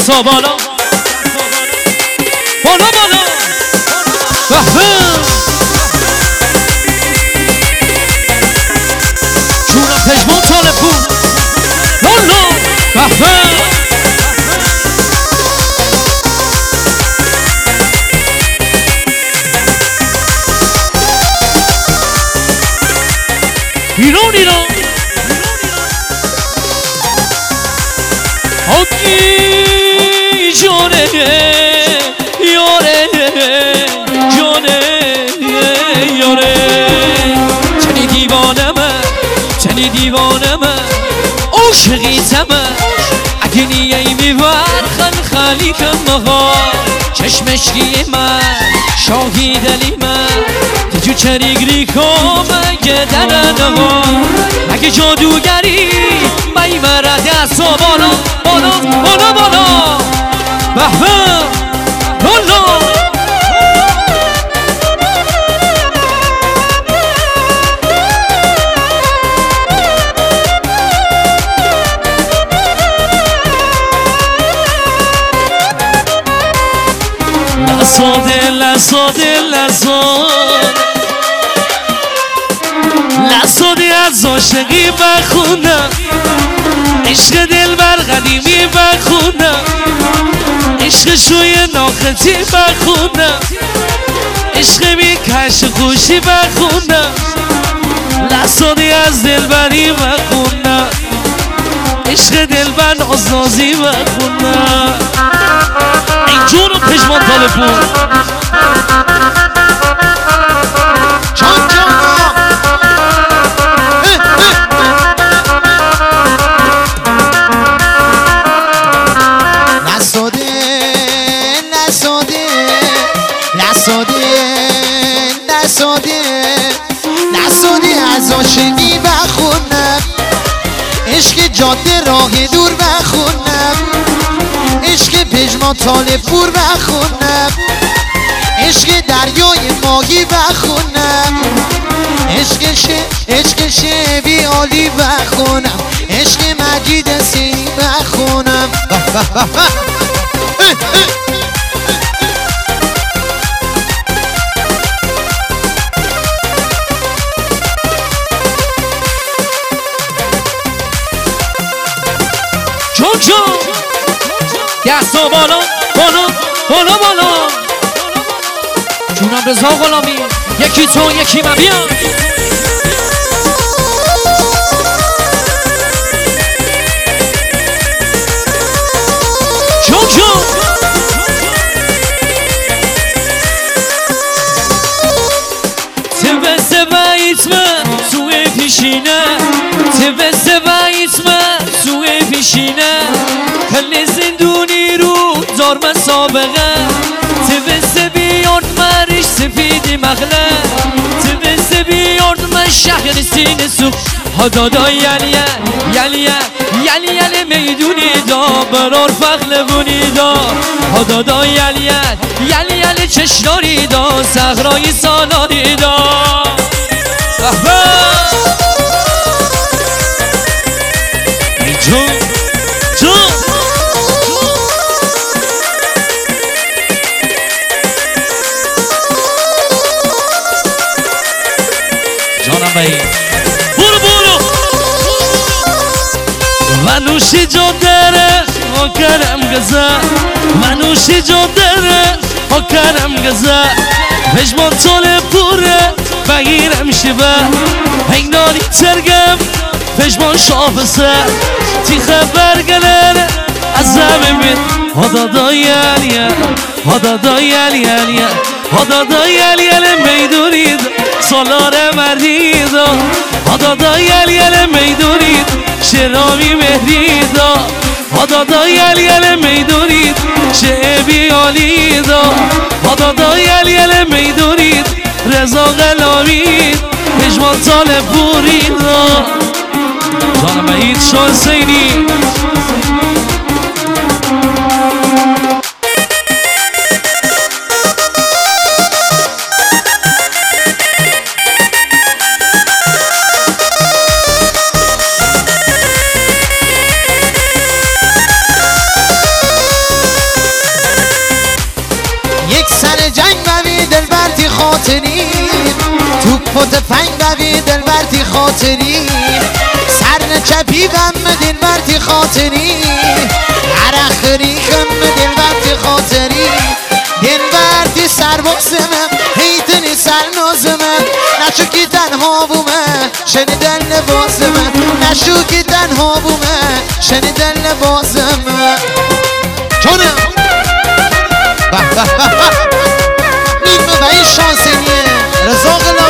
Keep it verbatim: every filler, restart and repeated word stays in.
دستا بالا بالا بالا جونم پشمان طالب بود لالا ایران ایران آکی جانه یاره جانه یاره چنی دیوانه من چنی دیوانه من عاشقیتم اگه نیایی میبر خن خالی کم مغار چشمشکی من شاهی دلی من تجو چریگری کم مگه درنها مگه جادوگری میمرد دستا بالا بالا بالا بالا بهبه لالا لساده لساده لساده لساده از عاشقی بخونم عشق دل بر قدیمی بخونم عشق شوی ناختی بخونم عشق بی کش خوشی بخونم لساده از دلبری بخونم عشق دل بر نازنازی بخونم این جون پشمان طالب بود جان جان نساده نساده نساده نساده نساده از عاشقی بخونم عشق جاده راه دور بخونم عشق پژمان طالب پور بخونم عشق دریای ماهی بخونم عشق ش عشق شبی عالی بخونم عشق مجید سی بخونم جون جون دستا بالا بالا بالا بالا جونم رضا غلامی یکی تو یکی من بیا جون جون تبه سبه ایتمه سوی پیشینه تبه سبه ایتمه سوی پیشینه کل زندونی رو دار مسابقه تبه بیاد مرش سفیدی مغله تبه بیاد من شهر سینه سوخ هدادا یلیه یلیه یلی یلی میدونی دا برار فقل بونی دا هدادا یلیه یلی یلی چشناری دا صغرای سالاری دا ای جون جون جانم بایی برو برو منوشی جان داره ها کرم گزه منوشی جان داره ها کرم گزه پژمان طالب پوره بگیرم شبه هنگناری ترگم پژمان شافسه تی خبر گلره از زمین بید هدادا یلیه هدادا یلیه هدادا یلیه میدونید سالار مردید هدادا یلیه میدونید شرامی مهدید هدادا یلیه میدونید شعبی آلید هدادا یلیه میدونید رضا غلامی پژمان طالب پورید جانم بهید شاه حسینی فنگ بقی دل برتی خاطری سر نچپی غم دل برتی خاطری عرخری غم دل برتی خاطری دل برتی سربازمه هیتنی سر نازمه نشو که تنها بومه شنیدن لباسمه نشو که تنها بومه شنیدن لباسمه جانم نیمه و این شانسینیه رزاق